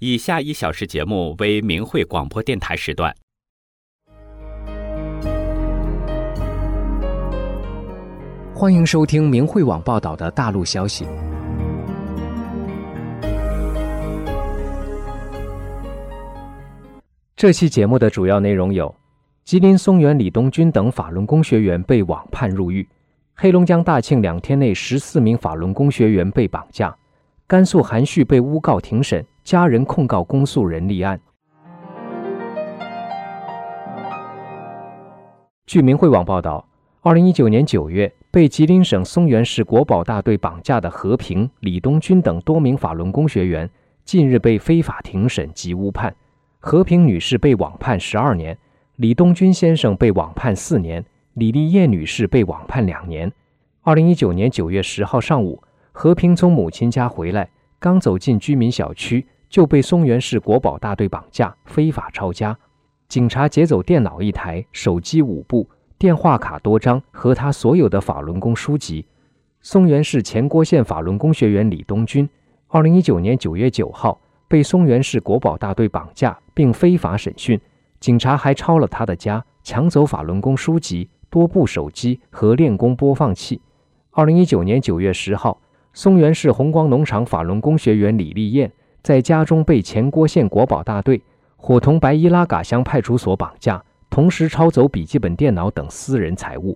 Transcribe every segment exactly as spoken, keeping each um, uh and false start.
以下一小时节目为明慧广播电台时段。 欢迎收听明慧网报道的大陆消息。这期节目的主要内容有：吉林松原李东军等法轮功学员被网判入狱；黑龙江大庆两天内十四名法轮功学员被绑架；甘肃含蓄被诬告庭审，家人控告公诉人立案。据明慧网报道，二零一九年九月，被吉林省松原市国保大队绑架的和平、李东军等多名法轮功学员，近日被非法庭审及诬判。和平女士被网判十二年，李东军先生被网判四年，李丽叶女士被网判两年。二零一九年九月十号上午，和平从母亲家回来，刚走进居民小区，就被松原市国保大队绑架，非法抄家。警察劫走电脑一台，手机五部，电话卡多张和他所有的法轮功书籍。松原市前郭县法轮功学员李东军，二零一九年九月九号被松原市国保大队绑架并非法审讯，警察还抄了他的家，抢走法轮功书籍、多部手机和练功播放器。二零一九年九月十号，松原市红光农场法轮功学员李丽燕在家中被前郭县国保大队伙同白伊拉嘎乡派出所绑架，同时抄走笔记本电脑等私人财物。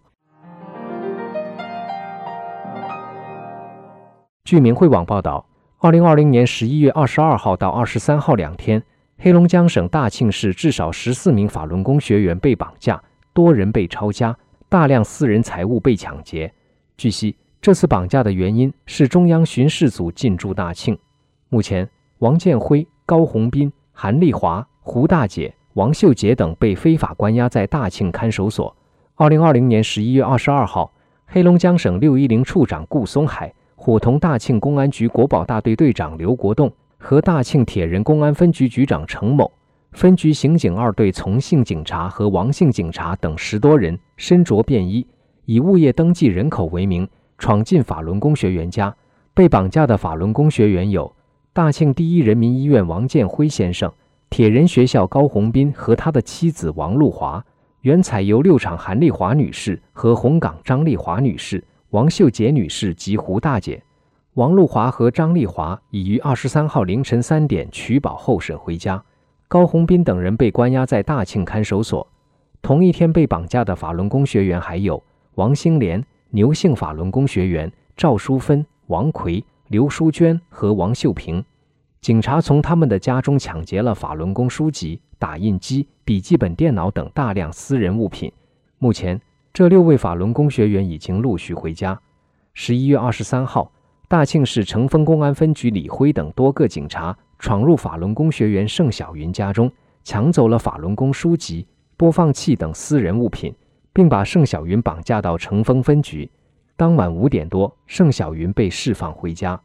据明慧网报道，二零二零年十一月二十二号到二十三号两天，黑龙江省大庆市至少十四名法轮功学员被绑架，多人被抄家，大量私人财物被抢劫。据悉，这次绑架的原因是中央巡视组进驻大庆。目前，王建辉、高洪斌、韩丽华、胡大姐、王秀杰等被非法关押在大庆看守所。二零二零年十一月二十二号，黑龙江省六一零处长顾松海伙同大庆公安局国保大队队长刘国栋和大庆铁人公安分局局长程某、分局刑警二队从姓警察和王姓警察等十多人身着便衣，以物业登记人口为名闯进法轮功学员家。被绑架的法轮功学员有大庆第一人民医院王建辉先生、铁人学校高洪斌和他的妻子王露华，原采油六厂韩丽华女士和红岗张丽华女士、王秀杰女士及胡大姐。王露华和张丽华已于二十三号凌晨三点取保候审回家。高洪斌等人被关押在大庆看守所。同一天被绑架的法轮功学员还有王兴莲、牛姓法轮功学员赵淑芬、王奎、刘淑娟和王秀平。警察从他们的家中抢劫了法轮功书籍、打印机、笔记本电脑等大量私人物品。目前，这六位法轮功学员已经陆续回家。十一月二十三号，大庆市成丰公安分局李辉等多个警察闯入法轮功学员盛小云家中，抢走了法轮功书籍、播放器等私人物品，并把盛小云绑架到成丰分局。当晚五点多，盛小云被释放回家。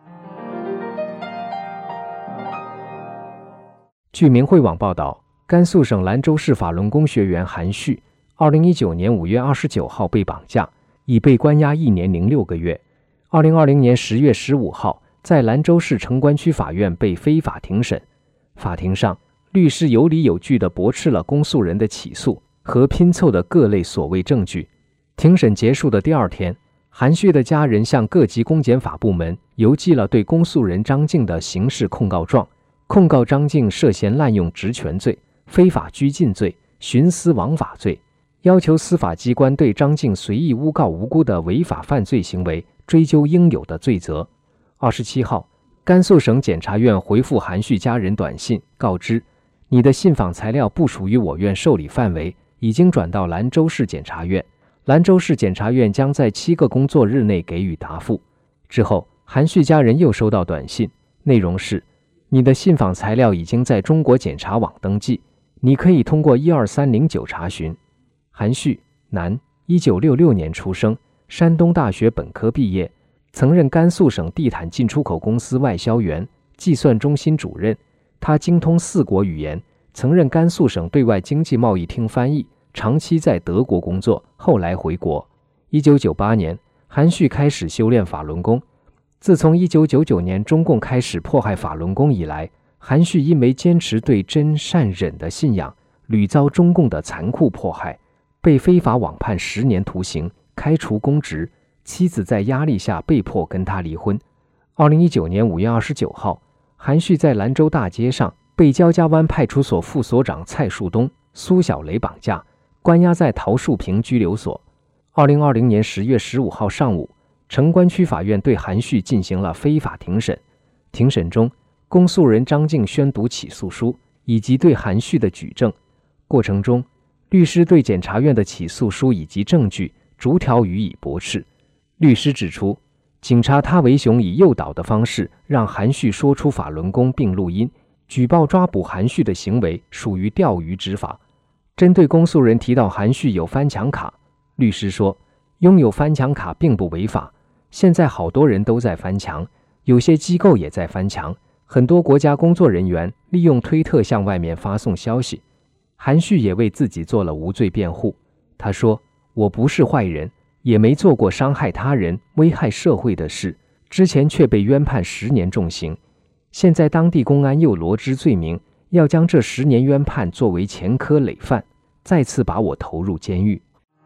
据明慧网报道，甘肃省兰州市法轮功学员韩旭，二零一九年五月二十九号被绑架，已被关押一年零六个月。二零二零年十月十五号，在兰州市城关区法院被非法庭审。法庭上，律师有理有据地驳斥了公诉人的起诉和拼凑的各类所谓证据。庭审结束的第二天，韩旭的家人向各级公检法部门邮寄了对公诉人张静的刑事控告状，控告张静涉嫌滥用职权罪、非法拘禁罪、徇私枉法罪，要求司法机关对张静随意诬告无辜的违法犯罪行为追究应有的罪责。二十七号，甘肃省检察院回复韩旭家人短信，告知你的信访材料不属于我院受理范围，已经转到兰州市检察院，兰州市检察院将在七个工作日内给予答复。之后，韩旭家人又收到短信，内容是：你的信访材料已经在中国检察网登记，你可以通过一二三零九查询。韩旭，男，一九六六年出生，山东大学本科毕业，曾任甘肃省地毯进出口公司外销员、计算中心主任。他精通四国语言，曾任甘肃省对外经济贸易厅翻译，长期在德国工作，后来回国。一九九八年，韩旭开始修炼法轮功。自从一九九九年中共开始迫害法轮功以来， 韩旭因为坚持对真善忍的信仰，屡遭中共的残酷迫害，被非法网判十年徒刑，开除公职，妻子在压力下被迫跟他离婚。二零一九年五月二十九号，韩旭在兰州大街上被焦家湾派出所副所长蔡树东、苏小雷绑架，关押在陶树坪拘留所。二零二零年十月十五号上午，城关区法院对韩旭进行了非法庭审。庭审中，公诉人张静宣读起诉书以及对韩旭的举证。过程中，律师对检察院的起诉书以及证据逐条予以驳斥。律师指出，警察他为雄以诱导的方式让韩旭说出法轮功并录音，举报抓捕韩旭的行为属于钓鱼执法。针对公诉人提到韩旭有翻墙卡，律师说，拥有翻墙卡并不违法，现在好多人都在翻墙，有些机构也在翻墙，很多国家工作人员利用推特向外面发送消息。韩旭也为自己做了无罪辩护，他说，我不是坏人，也没做过伤害他人、危害社会的事，之前却被冤判十年重刑，现在当地公安又罗织罪名，要将这十年冤判作为前科累犯，再次把我投入监狱。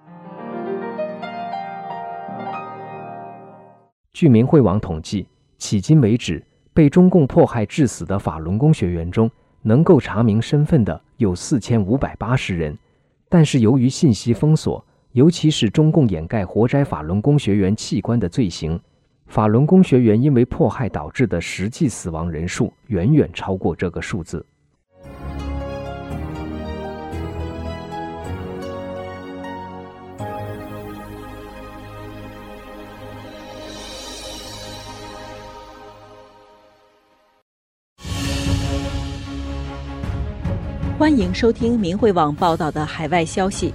据明慧网统计，迄今为止，被中共迫害致死的法轮功学员中，能够查明身份的有四千五百八十人，但是由于信息封锁，尤其是中共掩盖活摘法轮功学员器官的罪行，法轮功学员因为迫害导致的实际死亡人数远远超过这个数字。 欢迎收听明慧网报道的海外消息。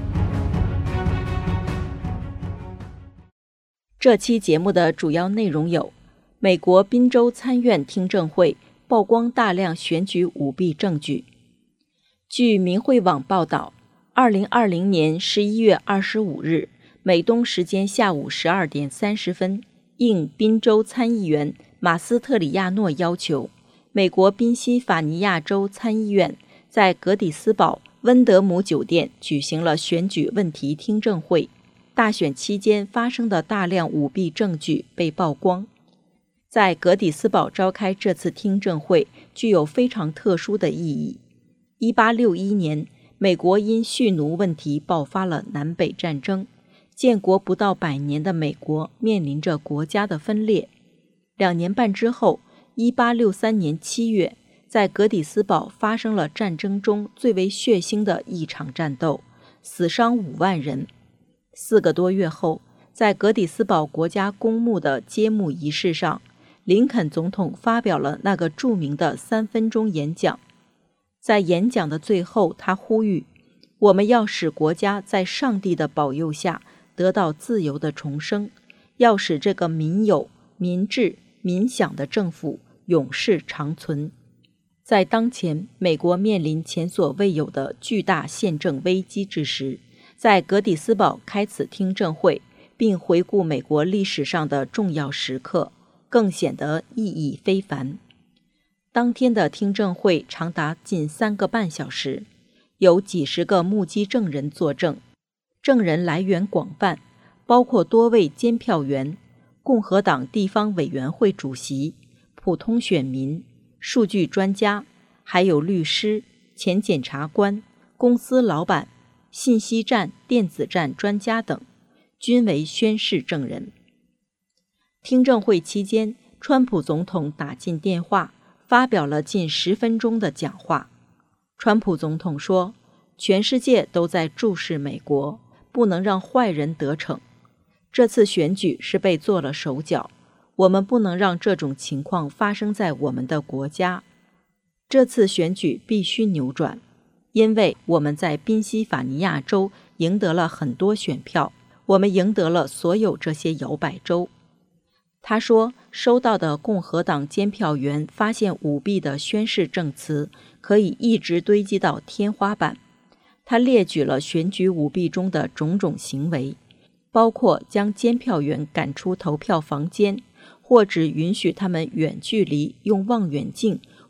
这期节目的主要内容有：美国宾州参院听证会曝光大量选举舞弊证据。据明慧网报道，二零二零年十一月二十五日，美东时间下午十二点三十分，应宾州参议员马斯特里亚诺要求，美国宾夕法尼亚州参议院在格底斯堡温德姆酒店举行了选举问题听证会，大选期间发生的大量舞弊证据被曝光。在格底斯堡召开这次听证会具有非常特殊的意义。一八六一年，美国因蓄奴问题爆发了南北战争，建国不到百年的美国面临着国家的分裂。两年半之后，一八六三年七月，在格底斯堡发生了战争中最为血腥的一场战斗，死伤五万人。四个多月后，在格底斯堡国家公墓的揭幕仪式上，林肯总统发表了那个著名的三分钟演讲。在演讲的最后，他呼吁，我们要使国家在上帝的保佑下得到自由的重生，要使这个民有、民治、民享的政府永世长存。在当前美国面临前所未有的巨大宪政危机之时，在格底斯堡开此听证会，并回顾美国历史上的重要时刻，更显得意义非凡。当天的听证会长达近三个半小时，有几十个目击证人作证，证人来源广泛，包括多位监票员、共和党地方委员会主席、普通选民、数据专家，还有律师、前检察官、公司老板、信息站、电子站专家等，均为宣誓证人。听证会期间，川普总统打进电话，发表了近十分钟的讲话。川普总统说，全世界都在注视美国，不能让坏人得逞。这次选举是被做了手脚，我们不能让这种情况发生在我们的国家。这次选举必须扭转，因为我们在宾夕法尼亚州赢得了很多选票，我们赢得了所有这些摇摆州。他说，收到的共和党监票员发现舞弊的宣誓证词可以一直堆积到天花板。他列举了选举舞弊中的种种行为，包括将监票员赶出投票房间，或只允许他们远距离用望远镜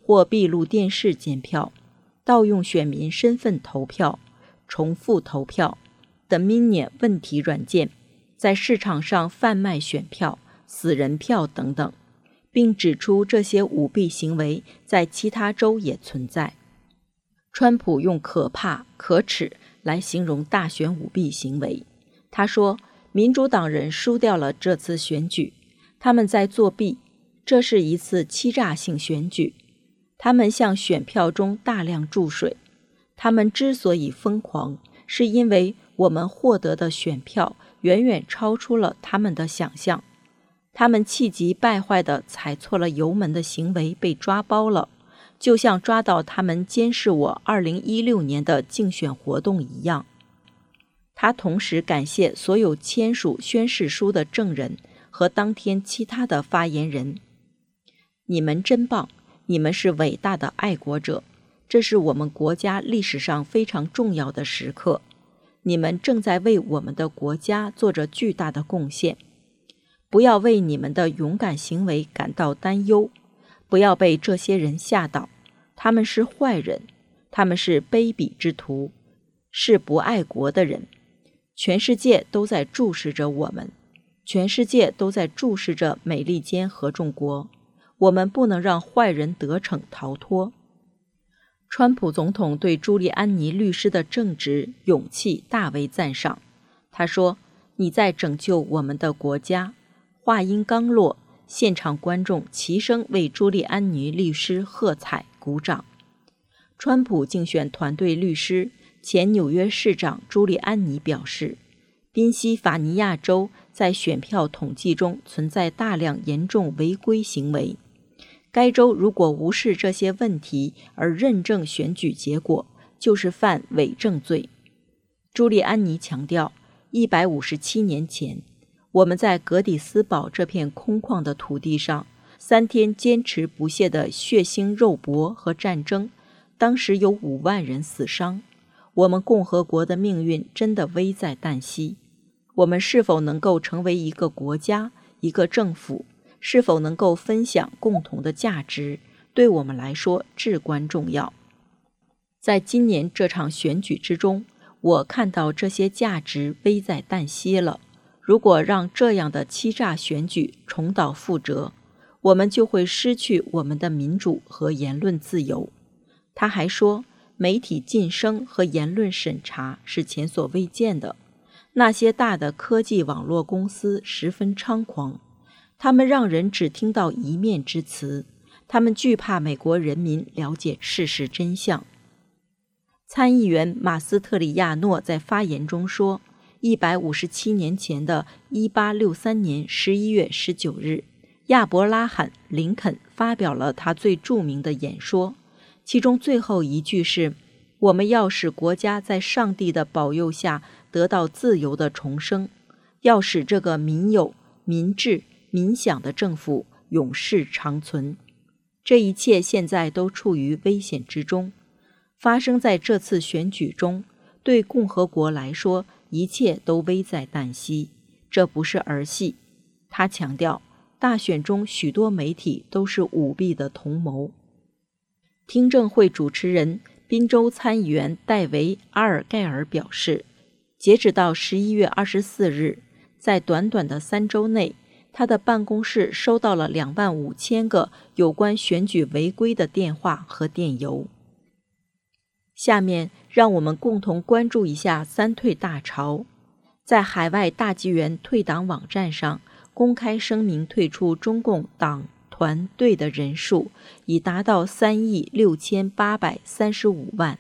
或闭路电视检票、盗用选民身份投票、重复投票、Dominion 问题软件在市场上贩卖选票、死人票等等，并指出这些舞弊行为在其他州也存在。川普用可怕、可耻来形容大选舞弊行为。他说，民主党人输掉了这次选举，他们在作弊，这是一次欺诈性选举。他们向选票中大量注水。他们之所以疯狂，是因为我们获得的选票远远超出了他们的想象。他们气急败坏地踩错了油门的行为被抓包了，就像抓到他们监视我二零一六年的竞选活动一样。他同时感谢所有签署宣誓书的证人和当天其他的发言人。你们真棒，你们是伟大的爱国者，这是我们国家历史上非常重要的时刻。你们正在为我们的国家做着巨大的贡献。不要为你们的勇敢行为感到担忧，不要被这些人吓倒，他们是坏人，他们是卑鄙之徒，是不爱国的人。全世界都在注视着我们，全世界都在注视着美利坚合众国，我们不能让坏人得逞逃脱。川普总统对朱利安尼律师的正直、勇气大为赞赏。他说，你在拯救我们的国家。话音刚落，现场观众齐声为朱利安尼律师喝彩鼓掌。川普竞选团队律师、前纽约市长朱利安尼表示，宾夕法尼亚州在选票统计中存在大量严重违规行为。该州如果无视这些问题而认证选举结果，就是犯伪证罪。朱利安尼强调，一百五十七年前，我们在格底斯堡这片空旷的土地上，三天坚持不懈的血腥肉搏和战争，当时有五万人死伤。我们共和国的命运真的危在旦夕。我们是否能够成为一个国家、一个政府，是否能够分享共同的价值，对我们来说至关重要。在今年这场选举之中，我看到这些价值危在旦夕了。如果让这样的欺诈选举重蹈覆辙，我们就会失去我们的民主和言论自由。他还说，媒体晋升和言论审查是前所未见的。那些大的科技网络公司十分猖狂，他们让人只听到一面之词，他们惧怕美国人民了解事实真相。参议员马斯特里亚诺在发言中说，一百五十七年前的一八六三年十一月十九日，亚伯拉罕·林肯发表了他最著名的演说，其中最后一句是，我们要使国家在上帝的保佑下得到自由的重生，要使这个民有、民治、民享的政府永世长存。这一切现在都处于危险之中。发生在这次选举中，对共和国来说，一切都危在旦夕，这不是儿戏。他强调，大选中许多媒体都是舞弊的同谋。听证会主持人宾州参议员戴维·阿尔盖尔表示，截止到十一月二十四日，在短短的三周内，他的办公室收到了两万五千个有关选举违规的电话和电邮。下面让我们共同关注一下三退大潮。在海外大纪元退党网站上公开声明退出中共党团队的人数已达到三亿六千八百三十五万。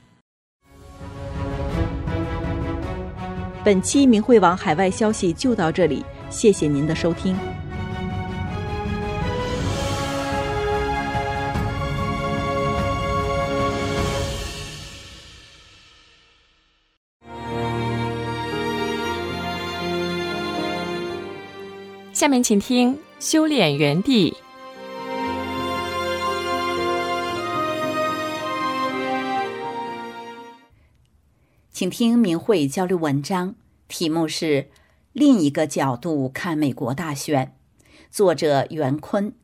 本期明慧网海外消息就到这里，谢谢您的收听。 下面请听修炼园地。 请听明慧交流文章，题目是另一个角度看美国大选，作者袁坤，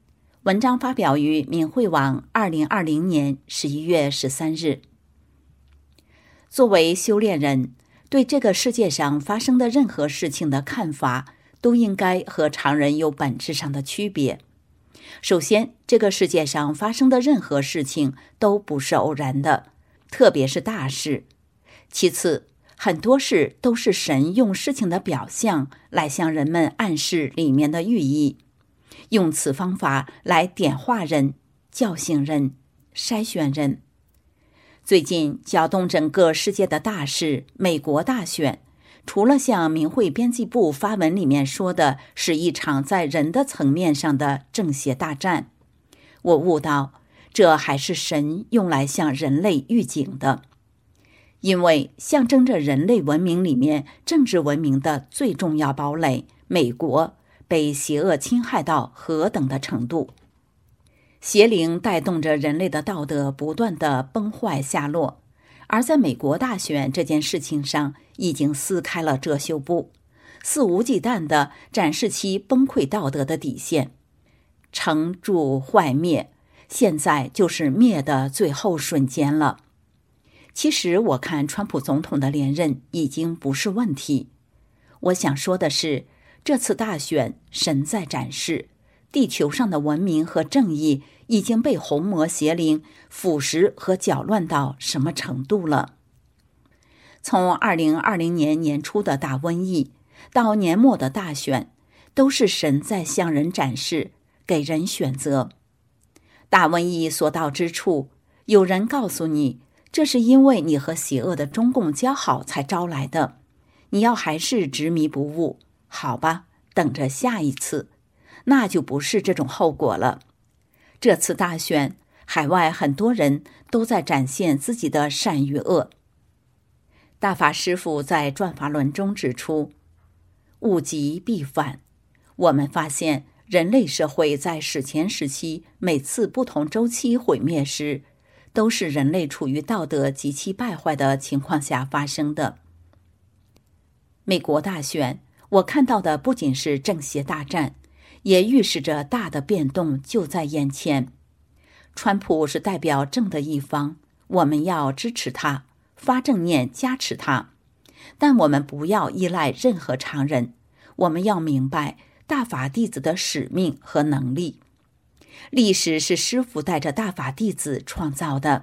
文章发表于明慧网二零二零年十一月十三日。作为修炼人，对这个世界上发生的任何事情的看法都应该和常人有本质上的区别。首先，这个世界上发生的任何事情都不是偶然的，特别是大事。其次，很多事都是神用事情的表象来向人们暗示里面的寓意，用此方法来点化人、叫醒人、筛选人。最近搅动整个世界的大事美国大选，除了像明慧编辑部发文里面说的是一场在人的层面上的正邪大战，我悟到这还是神用来向人类预警的。因为象征着人类文明里面政治文明的最重要堡垒美国被邪恶侵害到何等的程度，邪灵带动着人类的道德不断的崩坏下落，而在美国大选这件事情上已经撕开了遮羞布，肆无忌惮地展示其崩溃道德的底线。成住坏灭，现在就是灭的最后瞬间了。其实我看川普总统的连任已经不是问题。我想说的是，这次大选神在展示，地球上的文明和正义已经被红魔邪灵腐蚀和搅乱到什么程度了。从二零二零年年初的大瘟疫到年末的大选，都是神在向人展示，给人选择。大瘟疫所到之处，有人告诉你，这是因为你和邪恶的中共交好才招来的，你要还是执迷不悟，好吧，等着下一次，那就不是这种后果了。这次大选，海外很多人都在展现自己的善与恶。大法师父在转法轮中指出，物极必反。我们发现人类社会在史前时期每次不同周期毁灭时，都是人类处于道德极其败坏的情况下发生的。美国大选，我看到的不仅是正邪大战，也预示着大的变动就在眼前。川普是代表正的一方，我们要支持他，发正念加持他，但我们不要依赖任何常人，我们要明白大法弟子的使命和能力。历史是师父带着大法弟子创造的。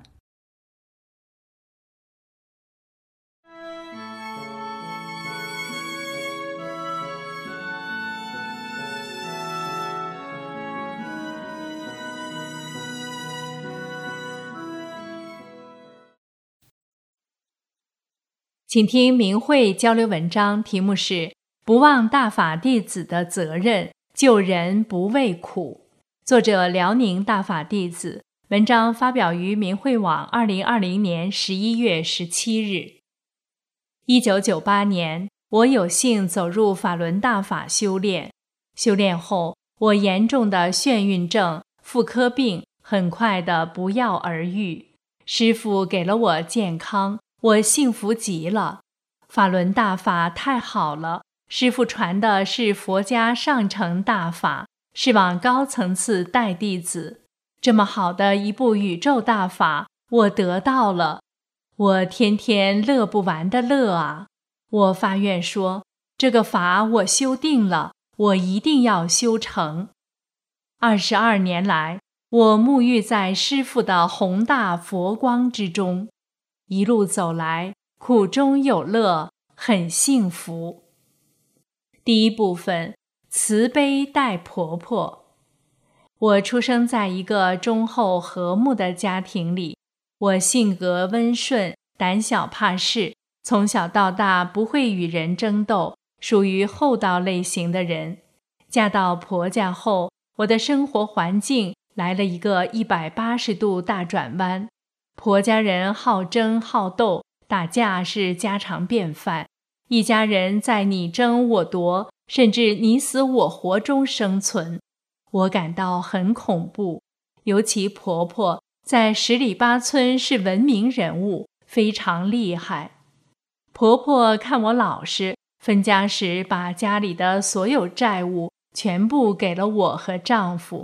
请听明慧交流文章，题目是不忘大法弟子的责任，救人不畏苦。作者辽宁大法弟子，文章发表于明慧网二零二零年十一月十七日。一九九八年，我有幸走入法轮大法修炼。修炼后，我严重的眩晕症、妇科病很快的不药而愈。师父给了我健康，我幸福极了。法轮大法太好了，师父传的是佛家上乘大法，是往高层次带弟子。这么好的一部宇宙大法，我得到了，我天天乐不完的乐啊！我发愿说，这个法我修定了，我一定要修成。二十二年来，我沐浴在师父的宏大佛光之中，一路走来，苦中有乐，很幸福。第一部分，慈悲待婆婆。我出生在一个忠厚和睦的家庭里，我性格温顺，胆小怕事，从小到大不会与人争斗，属于厚道类型的人。嫁到婆家后，我的生活环境来了一个一百八十度大转弯。婆家人好争好斗，打架是家常便饭，一家人在你争我夺，甚至你死我活中生存。我感到很恐怖，尤其婆婆在十里八村是闻名人物，非常厉害。婆婆看我老实，分家时把家里的所有债务全部给了我和丈夫。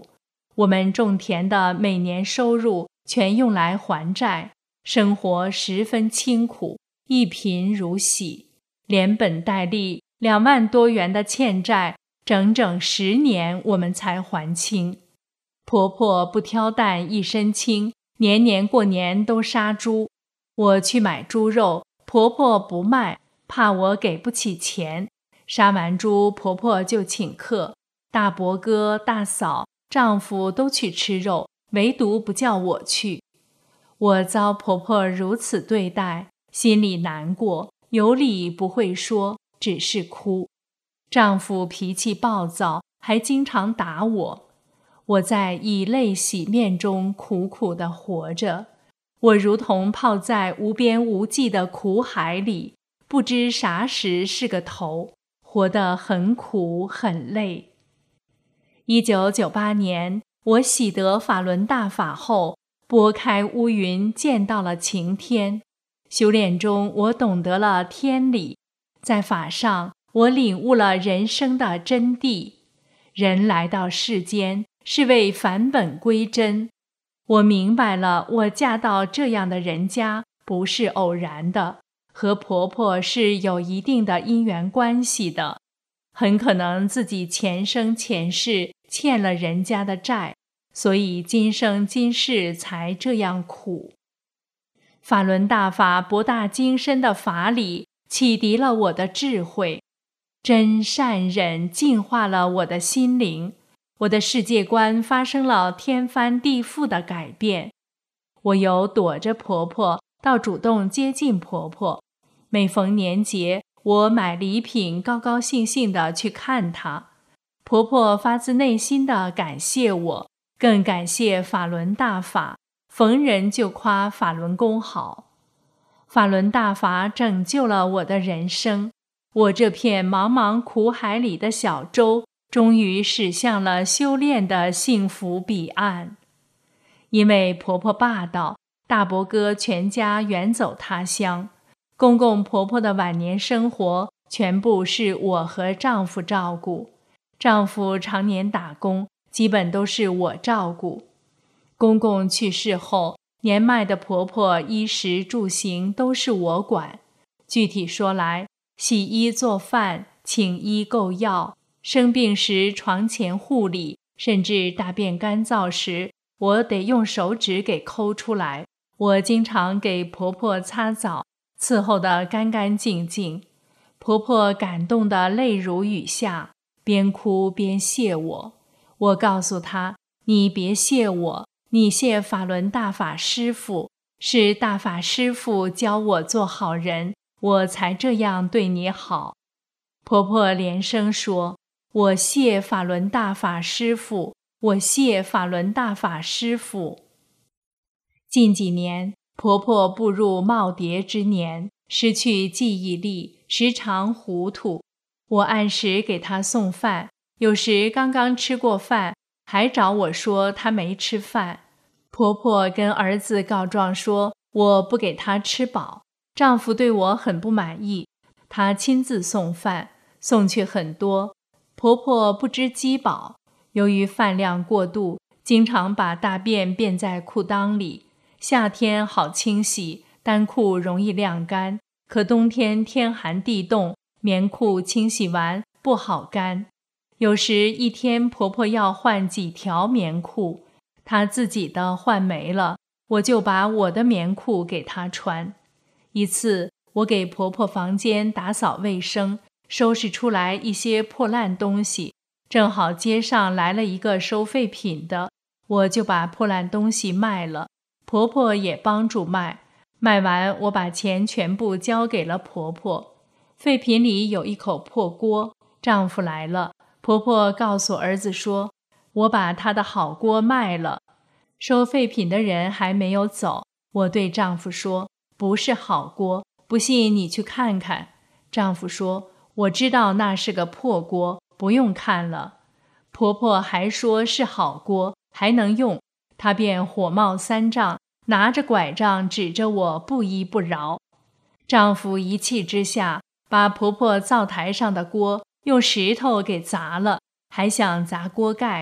我们种田的每年收入全用来还债，生活十分清苦，一贫如洗，连本带利两万多元的欠债，整整十年我们才还清。婆婆不挑担一身轻，年年过年都杀猪。我去买猪肉，婆婆不卖，怕我给不起钱。杀完猪，婆婆就请客，大伯哥、大嫂、丈夫都去吃肉，唯独不叫我去。我遭婆婆如此对待，心里难过，有理不会说，只是哭。丈夫脾气暴躁，还经常打我。我在以泪洗面中苦苦地活着，我如同泡在无边无际的苦海里，不知啥时是个头，活得很苦很累。一九九八年，我喜得法轮大法后，拨开乌云，见到了晴天。修炼中，我懂得了天理，在法上，我领悟了人生的真谛。人来到世间，是为返本归真。我明白了，我嫁到这样的人家不是偶然的，和婆婆是有一定的因缘关系的，很可能自己前生前世欠了人家的债，所以今生今世才这样苦。法轮大法博大精深的法理启迪了我的智慧，真善忍净化了我的心灵，我的世界观发生了天翻地覆的改变。我由躲着婆婆到主动接近婆婆，每逢年节，我买礼品，高高兴兴地去看她。婆婆发自内心地感谢我，更感谢法轮大法，逢人就夸法轮功好。法轮大法拯救了我的人生，我这片茫茫苦海里的小舟终于驶向了修炼的幸福彼岸。因为婆婆霸道，大伯哥全家远走他乡，公公婆婆的晚年生活全部是我和丈夫照顾，丈夫常年打工，基本都是我照顾。公公去世后，年迈的婆婆衣食住行都是我管。具体说来，洗衣做饭、请医购药，生病时床前护理，甚至大便干燥时，我得用手指给抠出来。我经常给婆婆擦澡，伺候得干干净净。婆婆感动得泪如雨下，边哭边谢我。我告诉她，你别谢我，你谢法轮大法师父，是大法师父教我做好人，我才这样对你好。婆婆连声说，我谢法轮大法师父，我谢法轮大法师父。近几年，婆婆步入耄耋之年，失去记忆力，时常糊涂。我按时给她送饭，有时刚刚吃过饭，还找我说她没吃饭。婆婆跟儿子告状说，我不给她吃饱。丈夫对我很不满意，他亲自送饭，送去很多。婆婆不知饥饱，由于饭量过度，经常把大便便在裤裆里。夏天好清洗，单裤容易晾干，可冬天天寒地冻，棉裤清洗完不好干。有时一天婆婆要换几条棉裤，她自己的换没了，我就把我的棉裤给她穿。一次，我给婆婆房间打扫卫生，收拾出来一些破烂东西，正好街上来了一个收废品的，我就把破烂东西卖了，婆婆也帮助卖。卖完，我把钱全部交给了婆婆。废品里有一口破锅，丈夫来了，婆婆告诉儿子说，我把她的好锅卖了。收废品的人还没有走，我对丈夫说，不是好锅，不信你去看看。丈夫说，我知道那是个破锅，不用看了。婆婆还说是好锅，还能用，她便火冒三丈，拿着拐杖指着我不依不饶。丈夫一气之下，把婆婆灶台上的锅用石头给砸了，还想砸锅盖。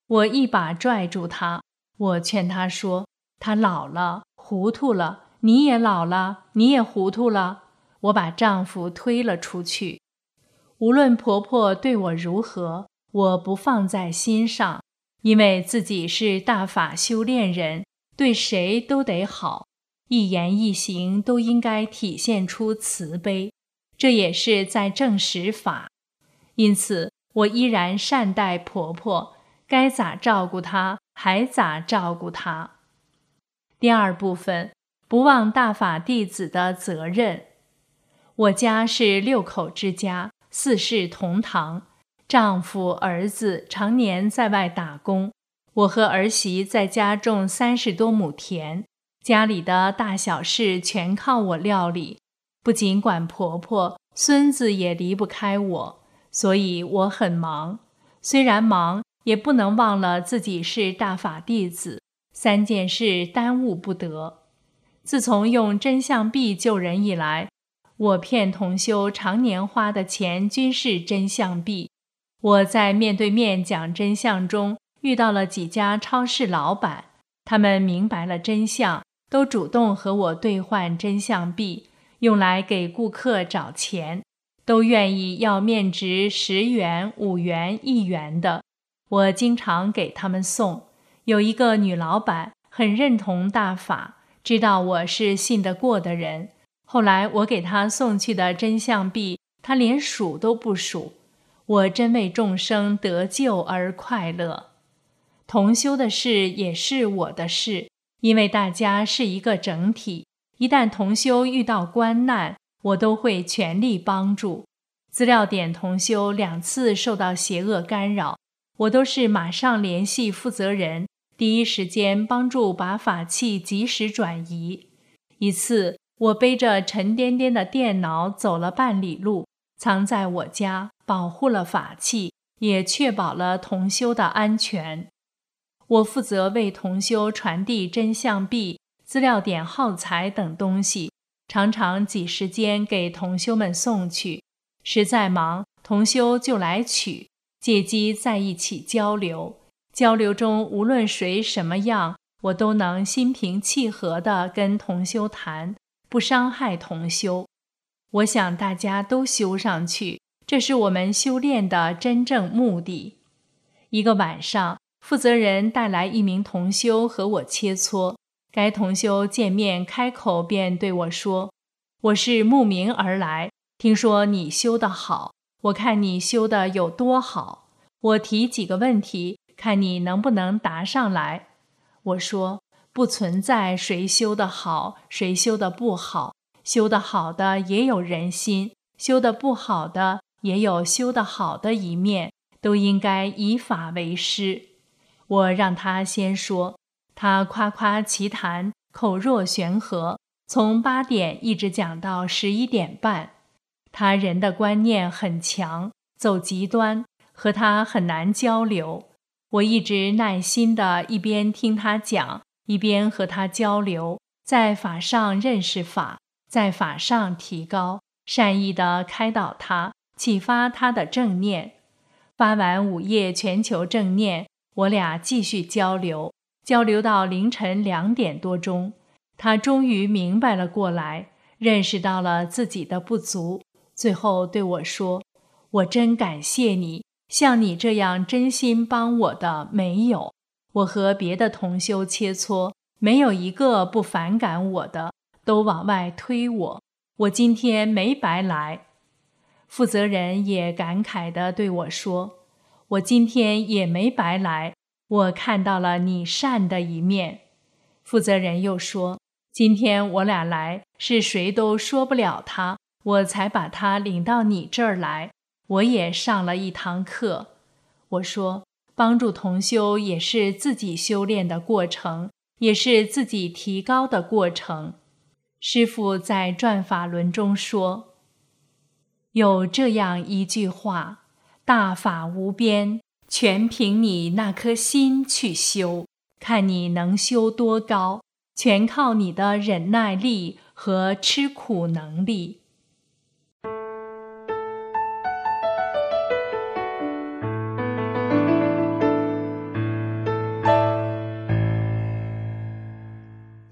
我一把拽住她，我劝她说，她老了，糊涂了，你也老了，你也糊涂了。我把丈夫推了出去。无论婆婆对我如何，我不放在心上，因为自己是大法修炼人，对谁都得好，一言一行都应该体现出慈悲，这也是在证实法。因此我依然善待婆婆，该咋照顾她还咋照顾她。第二部分，不忘大法弟子的责任。我家是六口之家，四世同堂，丈夫儿子常年在外打工，我和儿媳在家种三十多亩田，家里的大小事全靠我料理，不仅管婆婆，孙子也离不开我，所以我很忙。虽然忙，也不能忘了自己是大法弟子，三件事耽误不得。自从用真相币救人以来，我骗同修常年花的钱均是真相币。我在面对面讲真相中遇到了几家超市老板，他们明白了真相，都主动和我兑换真相币，用来给顾客找钱，都愿意要面值十元、五元、一元的。我经常给他们送。有一个女老板很认同大法，知道我是信得过的人。后来我给她送去的真相币，她连数都不数。我真为众生得救而快乐。同修的事也是我的事，因为大家是一个整体，一旦同修遇到关难，我都会全力帮助。资料点同修两次受到邪恶干扰，我都是马上联系负责人，第一时间帮助把法器及时转移。一次我背着沉甸甸的电脑走了半里路，藏在我家，保护了法器，也确保了同修的安全。我负责为同修传递真相币、资料点耗材等东西，常常挤时间给同修们送去。实在忙，同修就来取，借机在一起交流。交流中无论谁什么样，我都能心平气和地跟同修谈，不伤害同修。我想大家都修上去，这是我们修炼的真正目的。一个晚上，负责人带来一名同修和我切磋，该同修见面开口便对我说，我是慕名而来，听说你修得好，我看你修得有多好，我提几个问题，看你能不能答上来。我说，不存在谁修得好，谁修得不好，修得好的也有人心，修得不好的也有修得好的一面，都应该以法为师。我让他先说，他夸夸其谈，口若悬河，从八点一直讲到十一点半。他人的观念很强，走极端，和他很难交流。我一直耐心地一边听他讲，一边和他交流，在法上认识法，在法上提高，善意地开导他，启发他的正念。发完午夜全球正念，我俩继续交流，交流到凌晨两点多钟，他终于明白了过来，认识到了自己的不足，最后对我说，我真感谢你，像你这样真心帮我的没有，我和别的同修切磋，没有一个不反感我的，都往外推我，我今天没白来。负责人也感慨地对我说，我今天也没白来，我看到了你善的一面。负责人又说，今天我俩来，是谁都说不了他，我才把他领到你这儿来，我也上了一堂课。我说，帮助同修也是自己修炼的过程，也是自己提高的过程。师父在转法轮中说，有这样一句话，大法无边，全凭你那颗心去修，看你能修多高，全靠你的忍耐力和吃苦能力。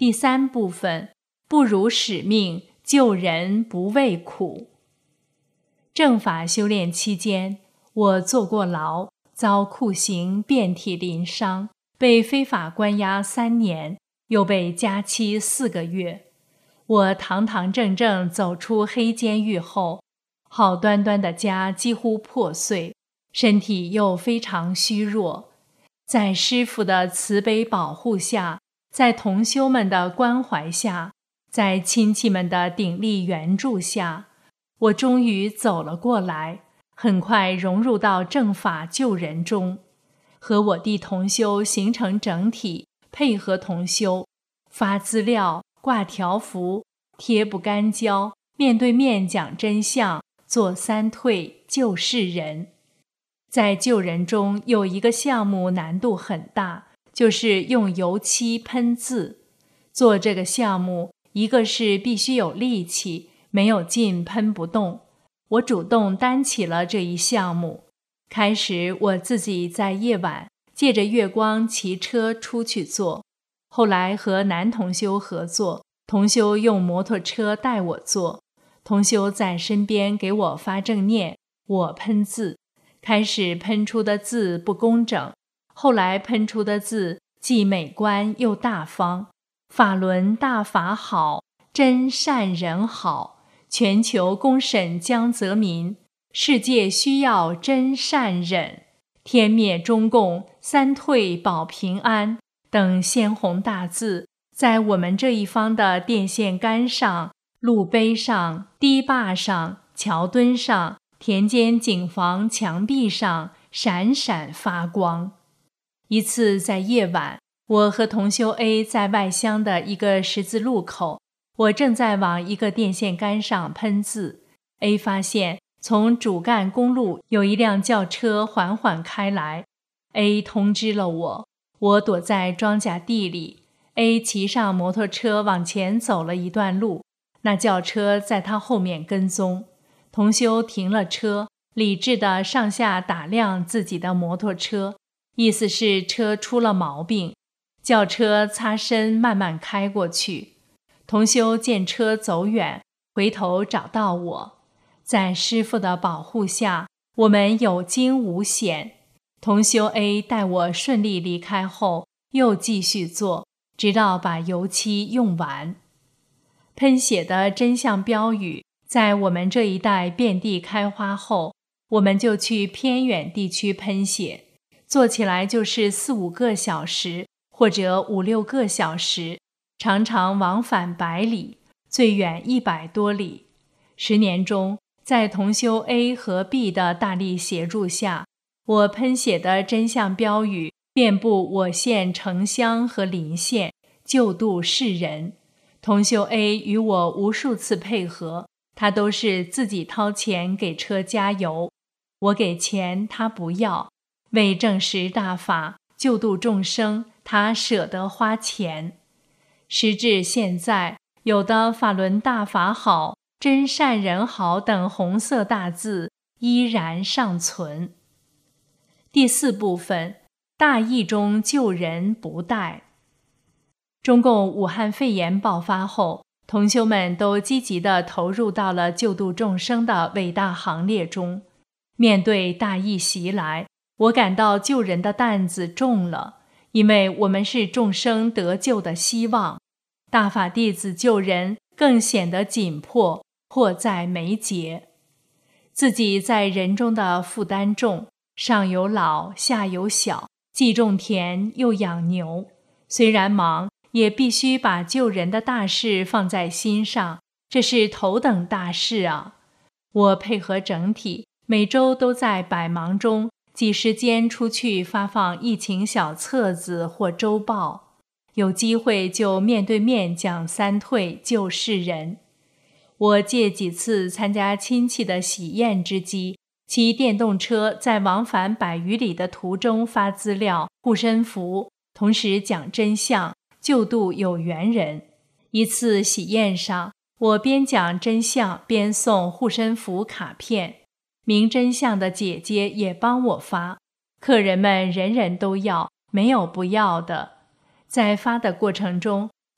第三部分，不辱使命，救人不畏苦。正法修炼期间，我坐过牢，遭酷刑，遍体鳞伤，被非法关押三年，又被加期四个月。我堂堂正正走出黑监狱后，好端端的家几乎破碎，身体又非常虚弱。在师父的慈悲保护下，在同修们的关怀下，在亲戚们的鼎力援助下，我终于走了过来，很快融入到正法救人中，和我弟同修形成整体，配合同修，发资料、挂条幅、贴不干胶，面对面讲真相，做三退，救世人。在救人中有一个项目难度很大，就是用油漆喷字。做这个项目，一个是必须有力气，没有劲喷不动。我主动担起了这一项目。开始我自己在夜晚借着月光骑车出去做，后来和男同修合作，同修用摩托车带我做，同修在身边给我发正念，我喷字。开始喷出的字不工整，后来喷出的字既美观又大方。法轮大法好，真善人好，全球公审江泽民，世界需要真善忍，天灭中共，三退保平安等鲜红大字，在我们这一方的电线杆上、路碑上、堤坝上、桥墩上、田间井房墙壁上闪闪发光。一次在夜晚，我和同修 A 在外乡的一个十字路口，我正在往一个电线杆上喷字。A 发现从主干公路有一辆轿车缓缓开来， A 通知了我，我躲在庄稼地里。 A 骑上摩托车往前走了一段路，那轿车在他后面跟踪。同修停了车，理智地上下打量自己的摩托车，意思是车出了毛病。轿车擦身慢慢开过去，同修见车走远，回头找到我。在师父的保护下，我们有惊无险。同修 A 带我顺利离开后，又继续做，直到把油漆用完。喷写的真相标语在我们这一带遍地开花后，我们就去偏远地区喷写，做起来就是四五个小时，或者五六个小时，常常往返百里，最远一百多里。十年中，在同修 A 和 B 的大力协助下，我喷写的真相标语遍布我县城乡和邻县，救度世人。同修 A 与我无数次配合，他都是自己掏钱给车加油，我给钱他不要，为证实大法救度众生，他舍得花钱。时至现在，有的法轮大法好、真善人好等红色大字依然尚存。第四部分，大义中救人不怠。中共武汉肺炎爆发后，同修们都积极地投入到了救度众生的伟大行列中。面对大疫袭来，我感到救人的担子重了，因为我们是众生得救的希望。大法弟子救人更显得紧迫，迫在眉睫。自己在人中的负担重，上有老，下有小，既种田又养牛，虽然忙，也必须把救人的大事放在心上，这是头等大事啊！我配合整体，每周都在百忙中挤时间出去发放疫情小册子或周报，有机会就面对面讲三退救世人。我借几次参加亲戚的喜宴之机，骑电动车在往返百余里的途中发资料、护身符，同时讲真相，救度有缘人。一次喜宴上，我边讲真相边送护身符卡片，明真相的姐姐也帮我发，客人们人人都要，没有不要的。在发的过程中，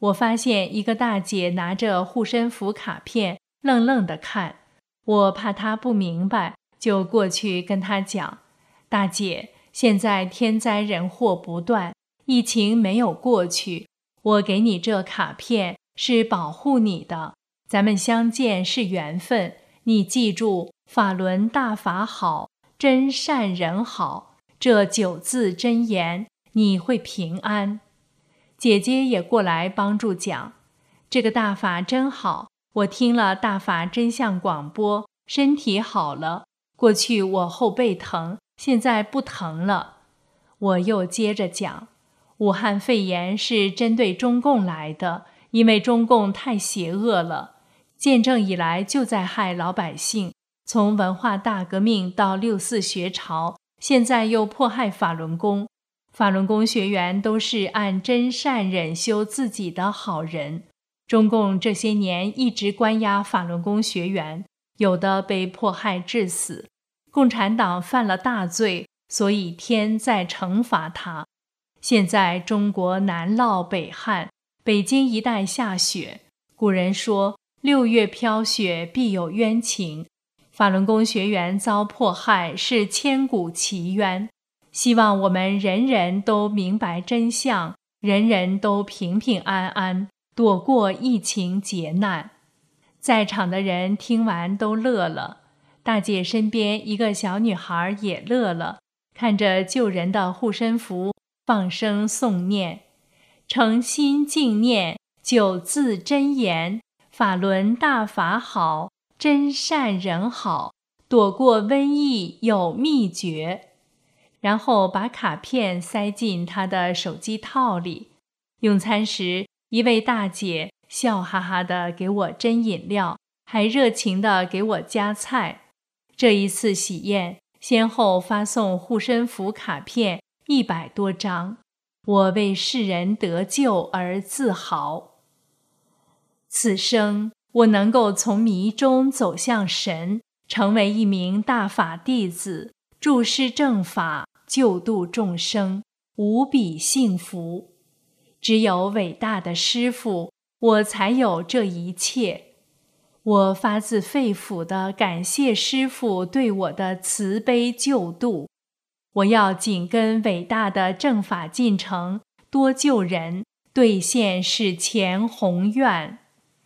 我发现一个大姐拿着护身符卡片，愣愣地看。我怕她不明白，就过去跟她讲：大姐，现在天灾人祸不断，疫情没有过去，我给你这卡片是保护你的，咱们相见是缘分，你记住法轮大法好，真善人好，这九字真言，你会平安。姐姐也过来帮助讲，这个大法真好，我听了大法真相广播，身体好了，过去我后背疼，现在不疼了。我又接着讲，武汉肺炎是针对中共来的，因为中共太邪恶了，建政以来就在害老百姓，从文化大革命到六四学潮，现在又迫害法轮功。法轮功学员都是按真善忍修自己的好人，中共这些年一直关押法轮功学员，有的被迫害致死。共产党犯了大罪，所以天在惩罚他。现在中国南涝北旱，北京一带下雪，古人说六月飘雪必有冤情，法轮功学员遭迫害是千古奇冤。希望我们人人都明白真相，人人都平平安安，躲过疫情劫难。在场的人听完都乐了，大姐身边一个小女孩也乐了，看着救人的护身符，放声诵念：诚心敬念九字真言，法轮大法好，真善人好，躲过瘟疫有秘诀。然后把卡片塞进他的手机套里。用餐时，一位大姐笑哈哈地给我斟饮料，还热情地给我夹菜。这一次喜宴，先后发送护身符卡片一百多张，我为世人得救而自豪。此生我能够从迷中走向神，成为一名大法弟子，注释正法，救度众生，无比幸福。只有伟大的师父，我才有这一切。我发自肺腑地感谢师父对我的慈悲救度。我要紧跟伟大的正法进程，多救人，兑现史前宏愿。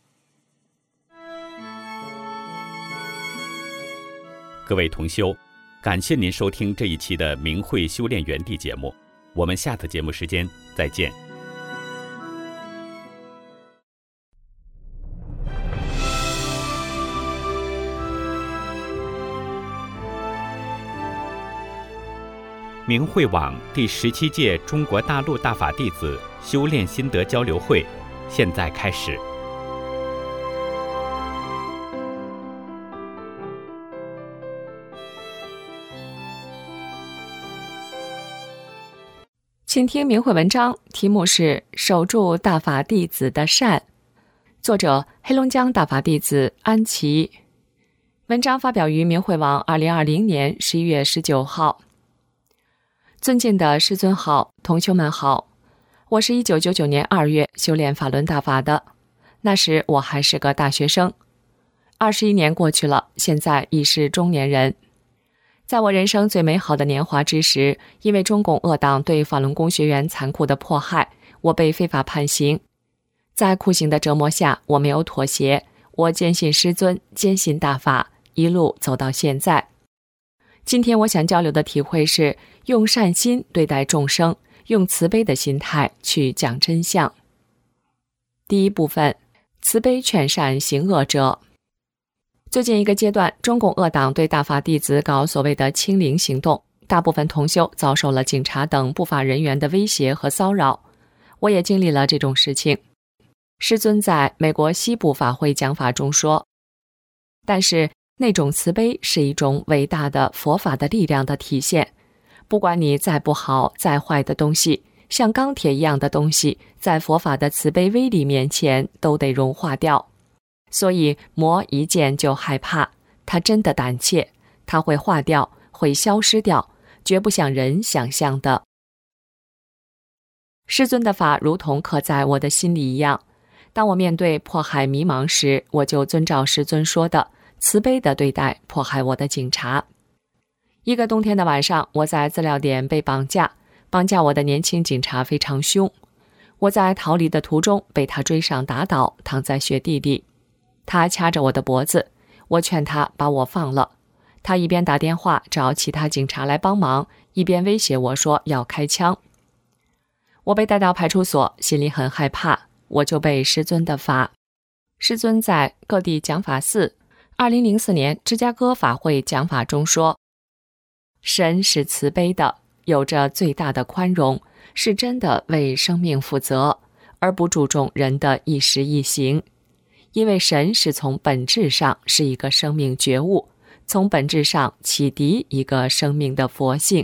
各位同修，感谢您收听这一期的明慧修炼园地节目，我们下次节目时间再见。明慧网第十七届中国大陆大法弟子修炼心得交流会现在开始。 请听明慧文章，题目是《守住大法弟子的善》，作者黑龙江大法弟子安琪。文章发表于明慧网二零二零年十一月十九号。尊敬的师尊好，同修们好，我是一九九九年二月修炼法轮大法的，那时我还是个大学生。二十一年过去了，现在已是中年人。在我人生最美好的年华之时，因为中共恶党对法轮功学员残酷的迫害，我被非法判刑。在酷刑的折磨下，我没有妥协，我坚信师尊，坚信大法，一路走到现在。今天我想交流的体会是，用善心对待众生，用慈悲的心态去讲真相。第一部分，慈悲劝善行恶者。最近一个阶段，中共恶党对大法弟子搞所谓的清零行动，大部分同修遭受了警察等不法人员的威胁和骚扰。我也经历了这种事情。师尊在美国西部法会讲法中说，但是那种慈悲是一种伟大的佛法的力量的体现。不管你再不好再坏的东西，像钢铁一样的东西，在佛法的慈悲威力面前都得融化掉。所以魔一见就害怕，他真的胆怯，他会化掉，会消失掉，绝不像人想象的。师尊的法如同刻在我的心里一样， 当我面对迫害迷茫时，我就遵照师尊说的，慈悲地对待迫害我的警察。一个冬天的晚上，我在资料点被绑架，绑架我的年轻警察非常凶。我在逃离的途中被他追上打倒，躺在雪地里。他掐着我的脖子，我劝他把我放了。他一边打电话找其他警察来帮忙，一边威胁我说要开枪。我被带到派出所，心里很害怕，我就被师尊的法。师尊在各地讲法寺二零零四年芝加哥法会讲法中说，神是慈悲的，有着最大的宽容，是真的为生命负责，而不注重人的一时一行。因为神是从本质上是一个生命觉悟，从本质上启迪一个生命的佛性。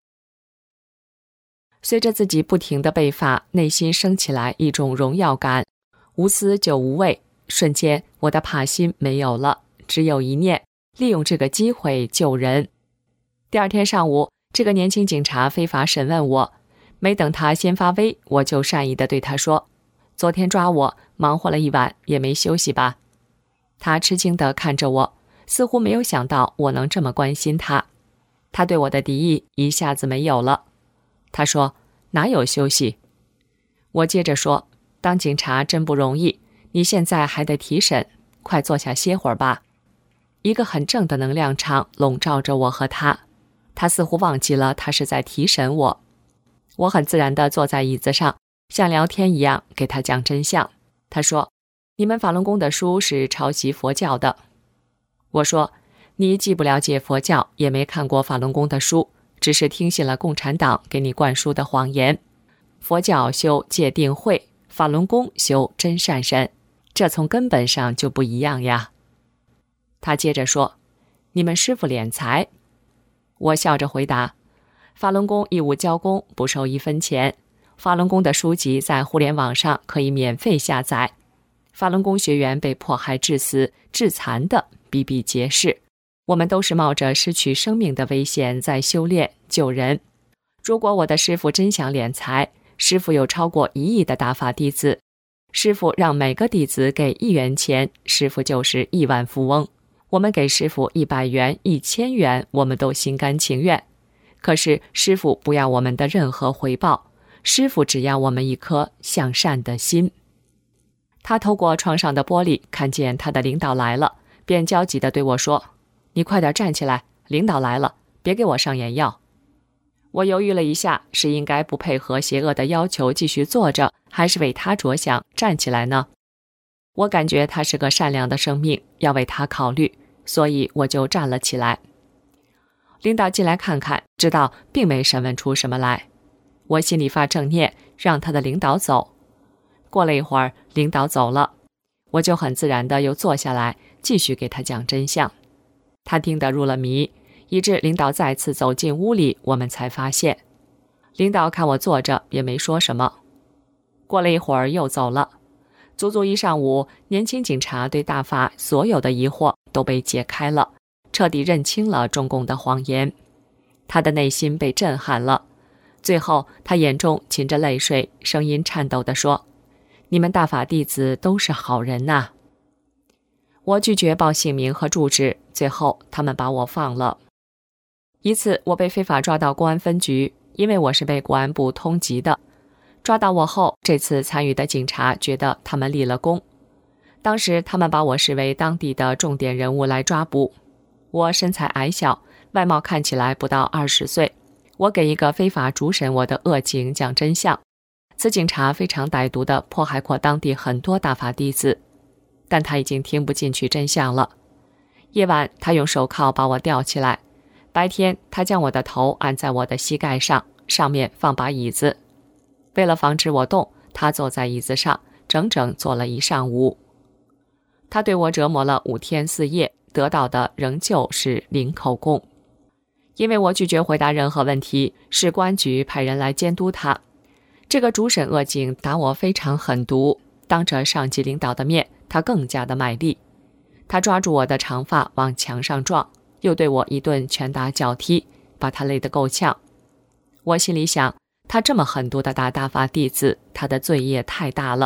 随着自己不停地被罚，内心升起来一种荣耀感，无私就无畏，瞬间我的怕心没有了，只有一念，利用这个机会救人。第二天上午，这个年轻警察非法审问我，没等他先发威，我就善意地对他说，昨天抓我，忙活了一晚，也没休息吧？他吃惊地看着我，似乎没有想到我能这么关心他。他对我的敌意一下子没有了。他说，哪有休息？我接着说，当警察真不容易，你现在还得提审，快坐下歇会儿吧。一个很正的能量场笼罩着我和他，他似乎忘记了他是在提审我。我很自然地坐在椅子上，像聊天一样给他讲真相。他说，你们法轮功的书是抄袭佛教的。我说，你既不了解佛教，也没看过法轮功的书，只是听信了共产党给你灌输的谎言。佛教修戒定慧，法轮功修真善神，这从根本上就不一样呀。他接着说，你们师父敛财。我笑着回答，法轮功义务交功，不收一分钱。法轮功的书籍在互联网上可以免费下载。法轮功学员被迫害致死、致残的比比皆是，我们都是冒着失去生命的危险在修炼救人。如果我的师父真想敛财，师父有超过一亿的大法弟子，师父让每个弟子给一元钱，师父就是亿万富翁。我们给师父一百元、一千元，我们都心甘情愿。可是师父不要我们的任何回报，师父只要我们一颗向善的心。他透过窗上的玻璃看见他的领导来了，便焦急地对我说，你快点站起来，领导来了，别给我上眼药。我犹豫了一下，是应该不配合邪恶的要求继续坐着，还是为他着想站起来呢？我感觉他是个善良的生命，要为他考虑，所以我就站了起来。领导进来看看，知道并没审问出什么来。我心里发正念，让他的领导走。过了一会儿，领导走了，我就很自然地又坐下来，继续给他讲真相。他听得入了迷，以致领导再次走进屋里，我们才发现。领导看我坐着，也没说什么。过了一会儿又走了。足足一上午，年轻警察对大法所有的疑惑都被解开了，彻底认清了中共的谎言。他的内心被震撼了。最后他眼中噙着泪水，声音颤抖地说，你们大法弟子都是好人呐。我拒绝报姓名和住址，最后他们把我放了。一次我被非法抓到公安分局，因为我是被国安部通缉的。抓到我后，这次参与的警察觉得他们立了功。当时他们把我视为当地的重点人物来抓捕。我身材矮小，外貌看起来不到二十岁。我给一个非法主审我的恶警讲真相，此警察非常歹毒地迫害过当地很多大法弟子，但他已经听不进去真相了。夜晚他用手铐把我吊起来，白天他将我的头按在我的膝盖上，上面放把椅子。为了防止我动，他坐在椅子上整整坐了一上午。他对我折磨了五天四夜，得到的仍旧是零口供。因为我拒绝回答任何问题，市公安局派人来监督他。这个主审恶警打我非常狠毒，当着上级领导的面，他更加的卖力。他抓住我的长发往墙上撞，又对我一顿拳打脚踢，把他累得够呛。我心里想，他这么狠毒的打大法弟子，他的罪业太大了，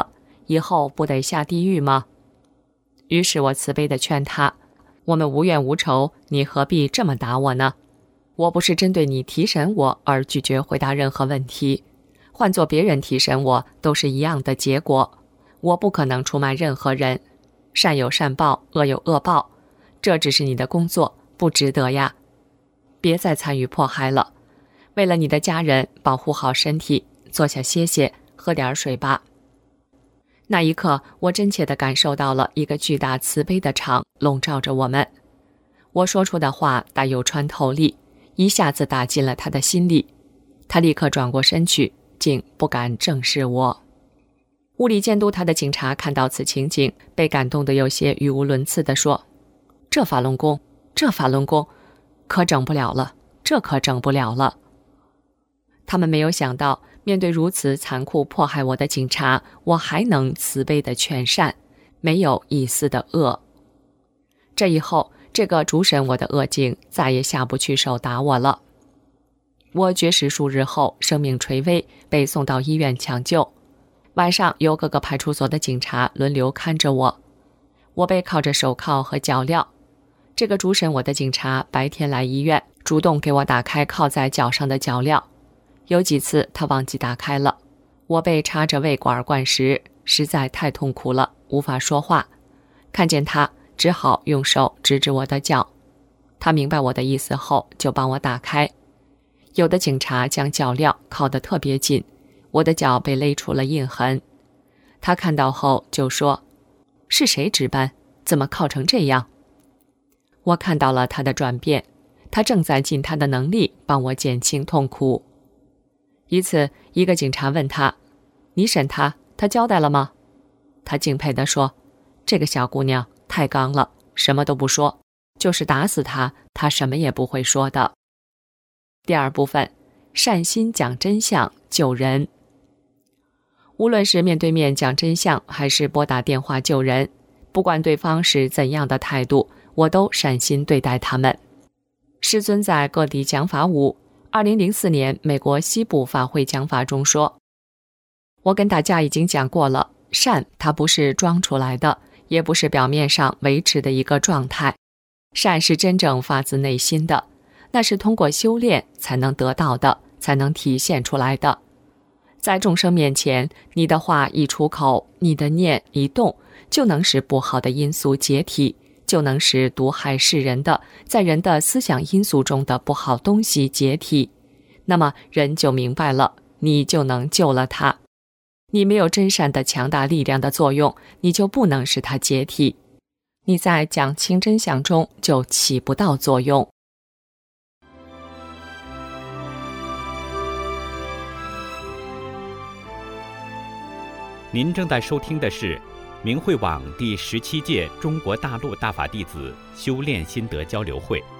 以后不得下地狱吗？于是我慈悲地劝他，我们无怨无仇，你何必这么打我呢？我不是针对你提审我而拒绝回答任何问题，换做别人提审我都是一样的结果。我不可能出卖任何人，善有善报，恶有恶报，这只是你的工作，不值得呀。别再参与迫害了，为了你的家人，保护好身体，坐下歇歇，喝点水吧。那一刻，我真切地感受到了一个巨大慈悲的场笼罩着我们。我说出的话带有穿透力，一下子打进了他的心里。他立刻转过身去，竟不敢正视我。屋里监督他的警察看到此情景，被感动得有些语无伦次地说：“这法轮功，这法轮功，可整不了了，这可整不了了。”他们没有想到，面对如此残酷迫害我的警察，我还能慈悲地劝善，没有一丝的恶。这以后，这个主审我的恶警再也下不去手打我了。我绝食数日后，生命垂危，被送到医院抢救。晚上由各个派出所的警察轮流看着我，我被铐着手铐和脚镣。这个主审我的警察白天来医院，主动给我打开铐在脚上的脚镣。有几次他忘记打开了，我被插着胃管灌食，实在太痛苦了，无法说话。看见他，只好用手指指我的脚。他明白我的意思后，就帮我打开。有的警察将脚镣铐得特别紧，我的脚被勒出了印痕。他看到后就说：“是谁值班？怎么铐成这样？”我看到了他的转变，他正在尽他的能力帮我减轻痛苦。一次，一个警察问他：“你审他，他交代了吗？”他敬佩地说：“这个小姑娘太刚了，什么都不说，就是打死她，她什么也不会说的。”第二部分，善心讲真相，救人。无论是面对面讲真相，还是拨打电话救人，不管对方是怎样的态度，我都善心对待他们。师尊在各地讲法舞，二零零四年美国西部法会讲法中说：“我跟大家已经讲过了，善它不是装出来的，也不是表面上维持的一个状态，善是真正发自内心的，那是通过修炼才能得到的，才能体现出来的。在众生面前，你的话一出口，你的念一动，就能使不好的因素解体，就能使毒害世人的，在人的思想因素中的不好东西解体。那么人就明白了，你就能救了他。你没有真善的强大力量的作用，你就不能使它解体。你在讲清真相中就起不到作用。” 您正在收听的是明慧网第十七届中国大陆大法弟子修炼心得交流会。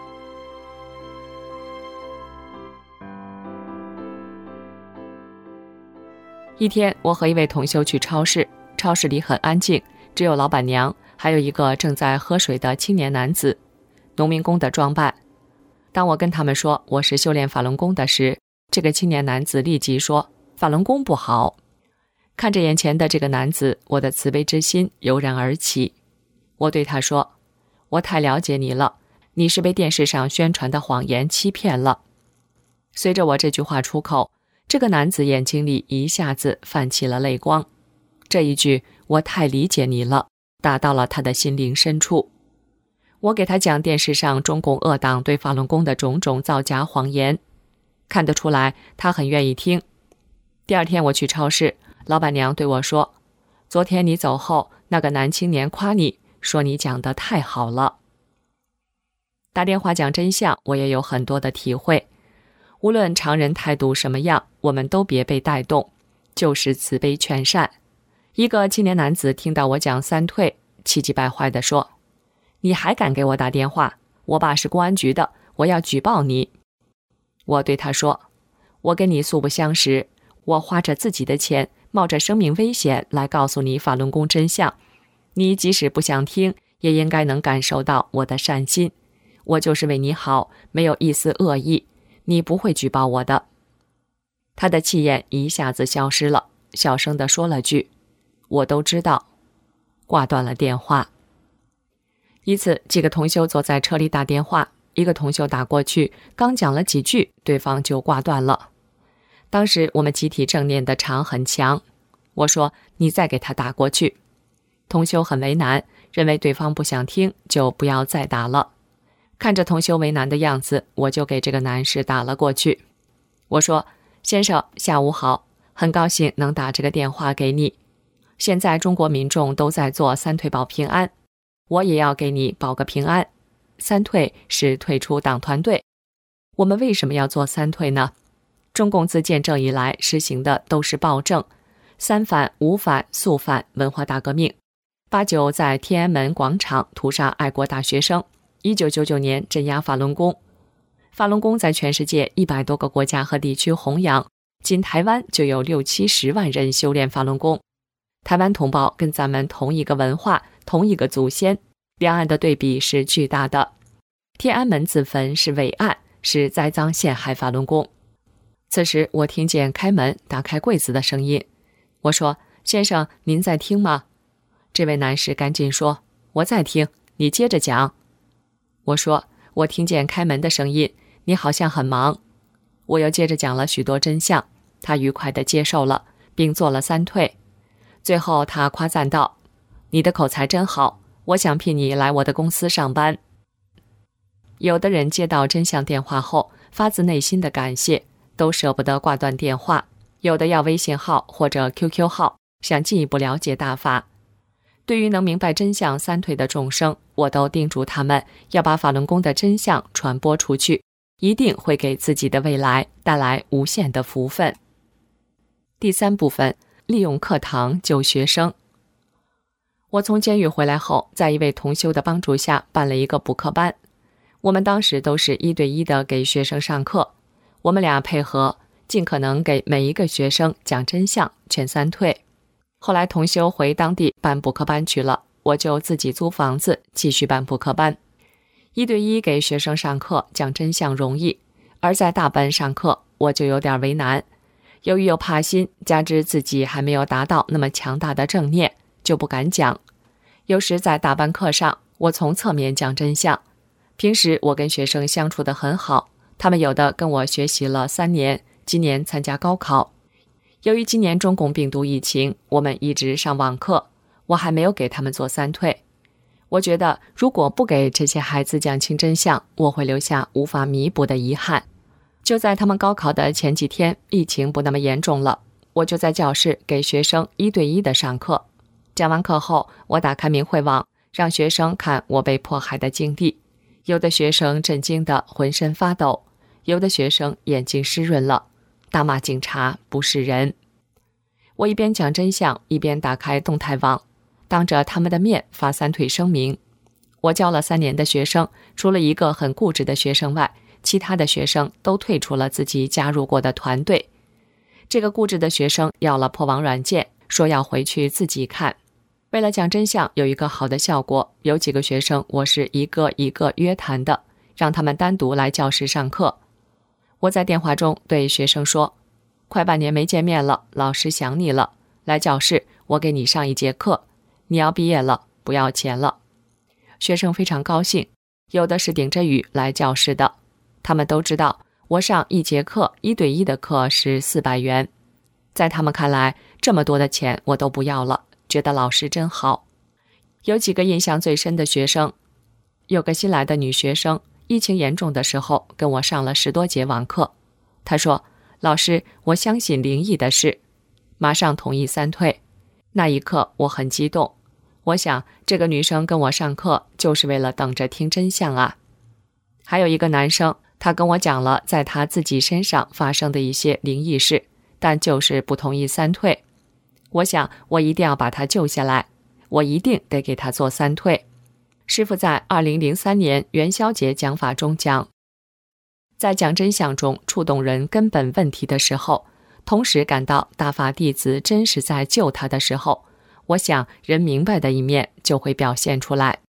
一天，我和一位同修去超市，超市里很安静，只有老板娘，还有一个正在喝水的青年男子，农民工的装扮。当我跟他们说我是修炼法轮功的时，这个青年男子立即说：“法轮功不好。”看着眼前的这个男子，我的慈悲之心油然而起。我对他说：“我太了解你了，你是被电视上宣传的谎言欺骗了。”随着我这句话出口，这个男子眼睛里一下子泛起了泪光。这一句“我太理解你了”打到了他的心灵深处。我给他讲电视上中共恶党对法轮功的种种造假谎言，看得出来他很愿意听。第二天我去超市，老板娘对我说：“昨天你走后，那个男青年夸你，说你讲得太好了。”打电话讲真相，我也有很多的体会。无论常人态度什么样，我们都别被带动，就是慈悲劝善。一个青年男子听到我讲三退，气急败坏地说：“你还敢给我打电话？我爸是公安局的，我要举报你。”我对他说：“我跟你素不相识，我花着自己的钱，冒着生命危险来告诉你法轮功真相，你即使不想听，也应该能感受到我的善心。我就是为你好，没有一丝恶意，你不会举报我的。”他的气焰一下子消失了，小声地说了句：“ 我都知道。挂断了电话。一次，几个同修坐在车里打电话，一个同修打过去，刚讲了几句，对方就挂断了。当时我们集体正念的场很强，我说你再给他打过去。同修很为难，认为对方不想听，就不要再打了。看着同修为难的样子，我就给这个男士打了过去。我说，先生，下午好，很高兴能打这个电话给你。现在中国民众都在做三退保平安，我也要给你保个平安。三退是退出党团队。我们为什么要做三退呢？中共自建政以来实行的都是暴政，三反、五反、肃反、文化大革命。八九在天安门广场屠杀爱国大学生，一九九九年镇压法轮功。法轮功在全世界一百多个国家和地区弘扬，仅台湾就有六七十万人修炼法轮功。台湾同胞跟咱们同一个文化，同一个祖先，两岸的对比是巨大的。天安门自焚是伪案，是栽赃陷害法轮功。此时我听见开门打开柜子的声音，我说，先生，您在听吗？这位男士赶紧说，我在听，你接着讲。我说，我听见开门的声音，你好像很忙。我又接着讲了许多真相，他愉快地接受了，并做了三退。最后他夸赞道，你的口才真好，我想聘你来我的公司上班。有的人接到真相电话后，发自内心的感谢，都舍不得挂断电话，有的要微信号或者 Q Q 号，想进一步了解大法。对于能明白真相三退的众生，我都叮嘱他们要把法轮功的真相传播出去，一定会给自己的未来带来无限的福分。第三部分，利用课堂救学生。我从监狱回来后，在一位同修的帮助下办了一个补课班。我们当时都是一对一的给学生上课，我们俩配合，尽可能给每一个学生讲真相，劝三退。后来同修回当地办补课班去了，我就自己租房子继续办补课班。一对一给学生上课讲真相容易，而在大班上课我就有点为难。由于有怕心，加之自己还没有达到那么强大的正念，就不敢讲。有时在大班课上，我从侧面讲真相。平时我跟学生相处得很好，他们有的跟我学习了三年，今年参加高考。由于今年中共病毒疫情，我们一直上网课，我还没有给他们做三退。我觉得如果不给这些孩子讲清真相，我会留下无法弥补的遗憾。就在他们高考的前几天，疫情不那么严重了，我就在教室给学生一对一的上课。讲完课后，我打开明慧网，让学生看我被迫害的经历。有的学生震惊得浑身发抖，有的学生眼睛湿润了，大骂警察不是人。我一边讲真相，一边打开动态网，当着他们的面发三退声明。我教了三年的学生，除了一个很固执的学生外，其他的学生都退出了自己加入过的团队。这个固执的学生要了破网软件，说要回去自己看。为了讲真相有一个好的效果，有几个学生我是一个一个约谈的，让他们单独来教室上课。我在电话中对学生说，快半年没见面了，老师想你了，来教室我给你上一节课，你要毕业了，不要钱了。学生非常高兴，有的是顶着雨来教室的，他们都知道我上一节课一对一的课是四百元，在他们看来这么多的钱我都不要了，觉得老师真好。有几个印象最深的学生，有个新来的女学生，疫情严重的时候跟我上了十多节网课。她说，老师，我相信灵异的事，马上同意三退。那一刻我很激动，我想这个女生跟我上课就是为了等着听真相啊。还有一个男生，他跟我讲了在他自己身上发生的一些灵异事，但就是不同意三退。我想我一定要把他救下来，我一定得给他做三退。师父在二零零三年元宵节讲法中讲，在讲真相中触动人根本问题的时候，同时感到大法弟子真是在救他的时候，我想人明白的一面就会表现出来。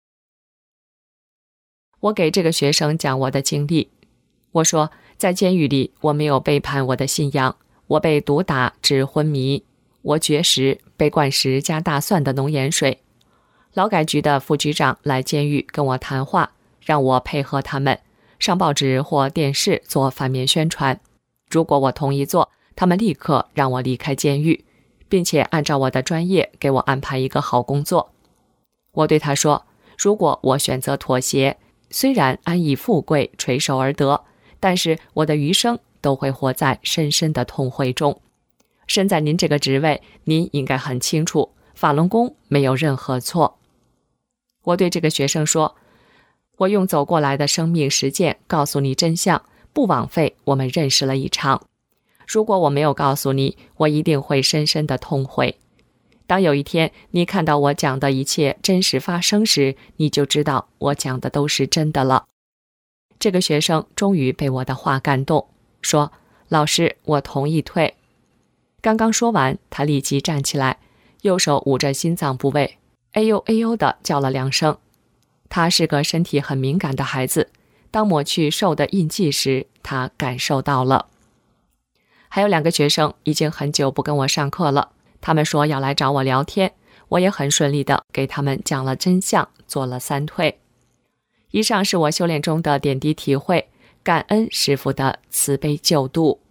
我给这个学生讲我的经历，我说在监狱里我没有背叛我的信仰，我被毒打致昏迷， 我绝食，被灌食加大蒜的浓盐水。劳改局的副局长来监狱跟我谈话，让我配合他们，上报纸或电视做反面宣传。如果我同意做，他们立刻让我离开监狱，并且按照我的专业给我安排一个好工作。我对他说，如果我选择妥协，虽然安逸富贵垂手而得，但是我的余生都会活在深深的痛悔中。身在您这个职位，您应该很清楚，法轮功没有任何错。我对这个学生说，我用走过来的生命实践告诉你真相，不枉费我们认识了一场。如果我没有告诉你，我一定会深深的痛悔。当有一天你看到我讲的一切真实发生时，你就知道我讲的都是真的了。这个学生终于被我的话感动，说，老师，我同意退。刚刚说完，他立即站起来，右手捂着心脏部位，哎呦哎呦地叫了两声。他是个身体很敏感的孩子，当抹去兽的印记时，他感受到了。还有两个学生已经很久不跟我上课了，他们说要来找我聊天，我也很顺利地给他们讲了真相，做了三退。以上是我修炼中的点滴体会，感恩师父的慈悲救度。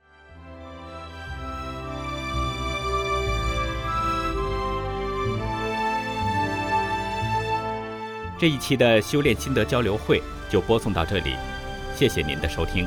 这一期的修炼心得交流会就播送到这里，谢谢您的收听。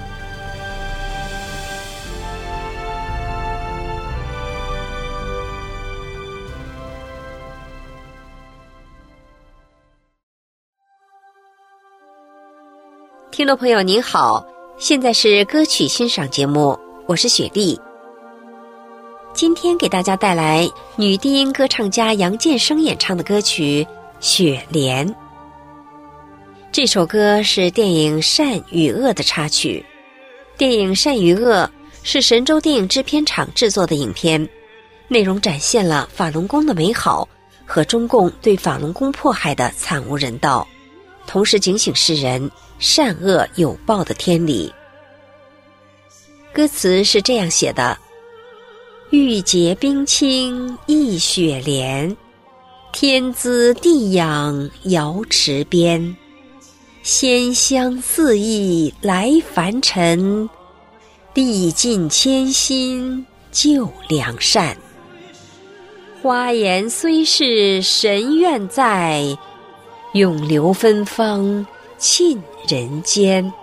听众朋友您好，现在是歌曲欣赏节目，我是雪莉。今天给大家带来女低音歌唱家杨建生演唱的歌曲《雪莲》。这首歌是电影《善与恶》的插曲。电影《善与恶》是神州电影制片厂制作的影片，内容展现了法轮功的美好和中共对法轮功迫害的惨无人道，同时警醒世人善恶有报的天理。歌词是这样写的：玉洁冰清一雪莲，天姿地养瑶池边，仙香四溢来凡尘，历尽千辛救良善。花颜虽是神愿在，永留芬芳沁人间。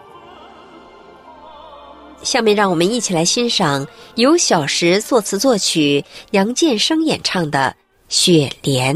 下面让我们一起来欣赏由小石作词作曲，杨建生演唱的《雪莲》。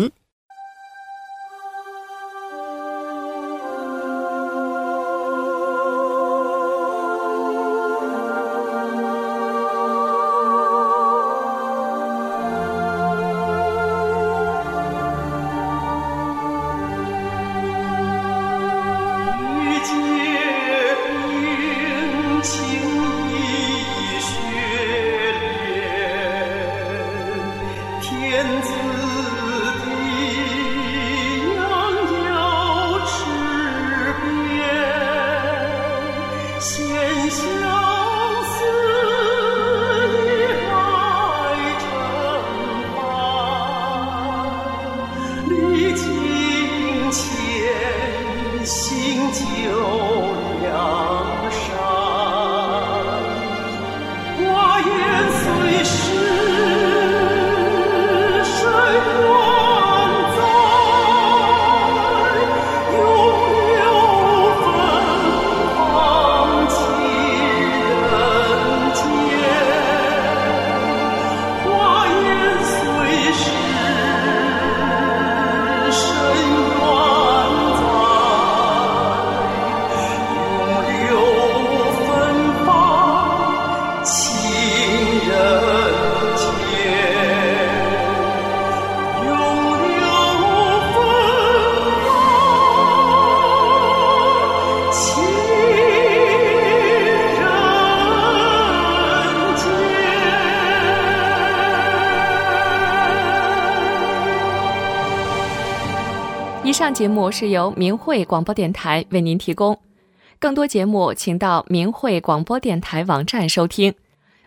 以上节目是由明慧广播电台为您提供，更多节目请到明慧广播电台网站收听，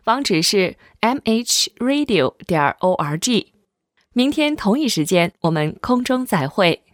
网址是 m h radio 点 org。明天同一时间，我们空中再会。